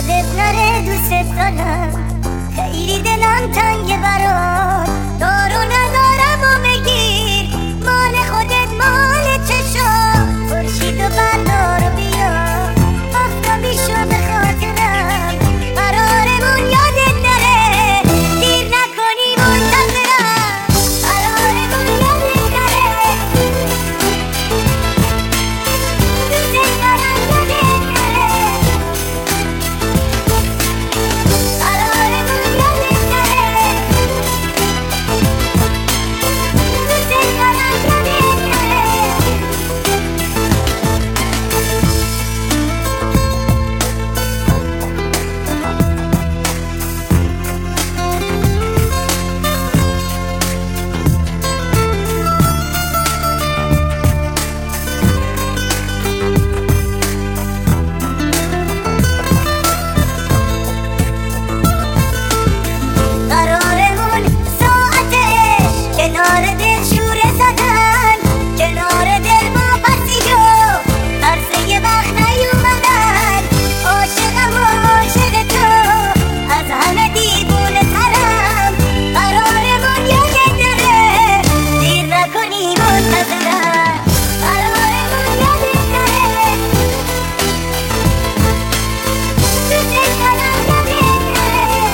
یادت نره دوست دارم، خیلی دلم تنگه برات، دارو ندارم و بگیر مال خودت مال چشم. خورشید و بردار و بیا آفتابی شو به خاطرم، قرارمون یادت نره دیر نکنی منتظرم، قرارمون یادت نره دوست دارم یادت نره، قرارمون یادت نره دوست دارم یادت نره. قرارمون ساعته کنار دل شوره زدن، کنار دل ما پسی و ترس یه وقت نیومدن، عاشقم و عاشق تو از همه دیوونه ترم، قرارمون یادت نره دیر نکنی منتظرم، قرارمون یادت نره دوست دارم یادت نره.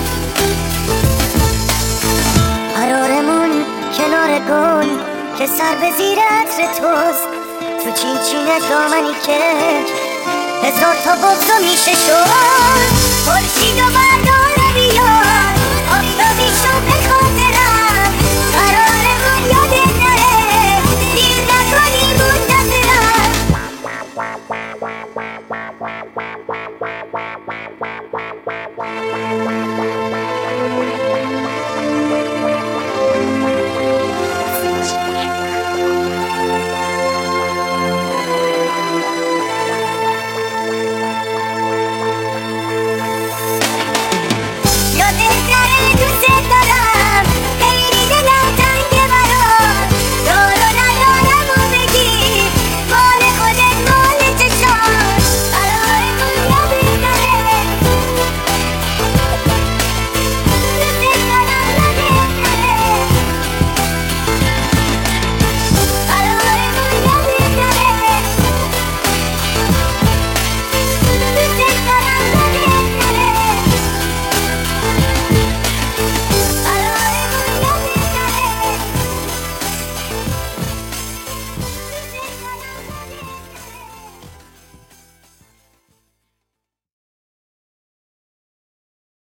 قرارمون کنار گل که سر به زیر عطر توست، تو چین چین دامنی که هزار تا بغضا میشه شد. خورشید و بردار